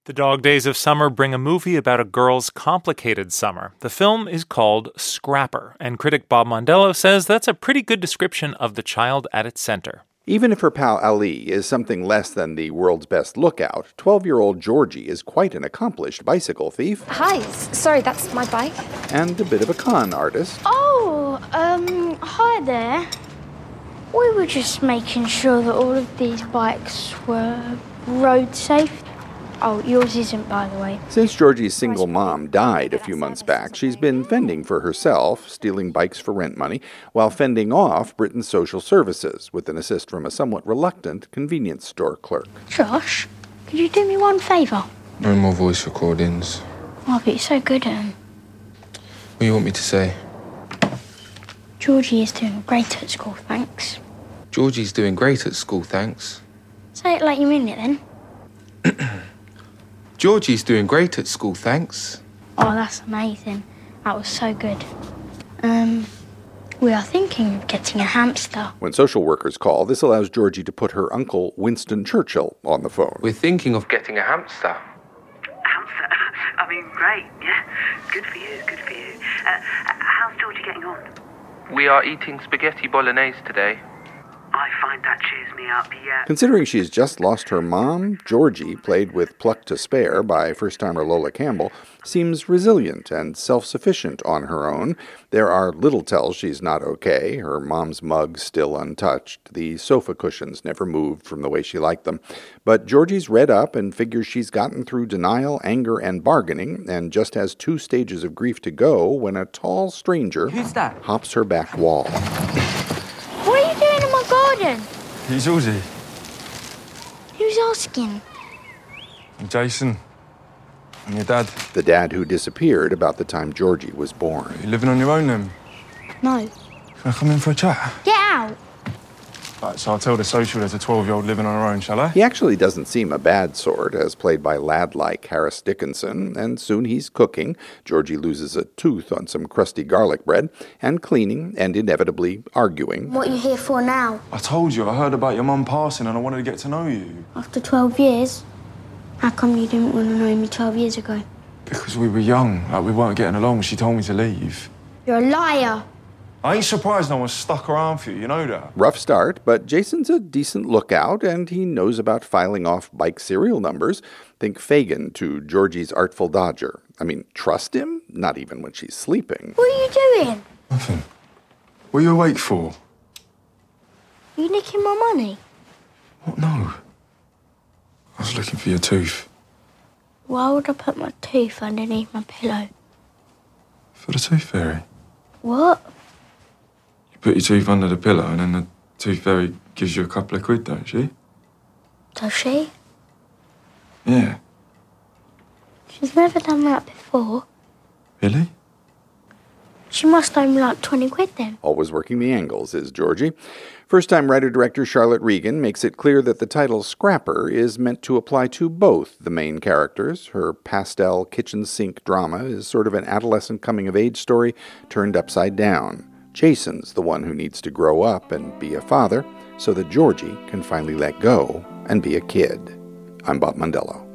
The Dog Days of Summer bring a movie about a girl's complicated summer. The film is called Scrapper, and critic Bob Mondello says that's a pretty good description of the child at its center. Even if her pal Ali is something less than the world's best lookout, 12-year-old Georgie is quite an accomplished bicycle thief. Hi, sorry, that's my bike. And a bit of a con artist. Oh, hi there. We were just making sure that all of these bikes were road safe. Oh, yours isn't, by the way. Since Georgie's single mom died a few months back, she's been fending for herself, stealing bikes for rent money, while fending off Britain's social services with an assist from a somewhat reluctant convenience store clerk. Josh, could you do me one favour? No more voice recordings. Oh, but you're so good at them. What do you want me to say? Georgie is doing great at school, thanks. Georgie's doing great at school, thanks. Say it like you mean it, then. Georgie's doing great at school, thanks. Oh, that's amazing. That was so good. We are thinking of getting a hamster. When social workers call, this allows Georgie to put her uncle Winston Churchill on the phone. We're thinking of getting a hamster. Hamster? I mean, great, yeah. Good for you, good for you. How's Georgie getting on? We are eating spaghetti bolognese today. I find that cheers me up, yeah. Considering she's just lost her mom, Georgie, played with pluck to spare by first-timer Lola Campbell, seems resilient and self-sufficient on her own. There are little tells she's not okay. Her mom's mug still untouched. The sofa cushions never moved from the way she liked them. But Georgie's read up and figures she's gotten through denial, anger, and bargaining, and just has 2 stages of grief to go when a tall stranger hops her back wall. What are you doing in my garden? It's Georgie. Who's asking? And Jason. And your dad. The dad who disappeared about the time Georgie was born. You living on your own then? No. Can I come in for a chat? Get out. Right, so I'll tell the social there's a 12-year-old living on her own, shall I? He actually doesn't seem a bad sort, as played by lad-like Harris Dickinson, and soon he's cooking. Georgie loses a tooth on some crusty garlic bread, and cleaning, and inevitably arguing. What are you here for now? I told you, I heard about your mum passing and I wanted to get to know you. After 12 years? How come you didn't want to know me 12 years ago? Because we were young, like we weren't getting along. She told me to leave. You're a liar. I ain't surprised no one stuck around for you know that? Rough start, but Jason's a decent lookout, and he knows about filing off bike serial numbers. Think Fagin to Georgie's Artful Dodger. I mean, trust him? Not even when she's sleeping. What are you doing? Nothing. What are you awake for? Are you nicking my money? What? No. I was looking for your tooth. Why would I put my tooth underneath my pillow? For the tooth fairy. What? You put your tooth under the pillow and then the tooth fairy gives you a couple of quid, don't she? Does she? Yeah. She's never done that before. Really? She must owe me like 20 quid then. Always working the angles is Georgie. First-time writer-director Charlotte Regan makes it clear that the title Scrapper is meant to apply to both the main characters. Her pastel kitchen sink drama is sort of an adolescent coming-of-age story turned upside down. Jason's the one who needs to grow up and be a father so that Georgie can finally let go and be a kid. I'm Bob Mondello.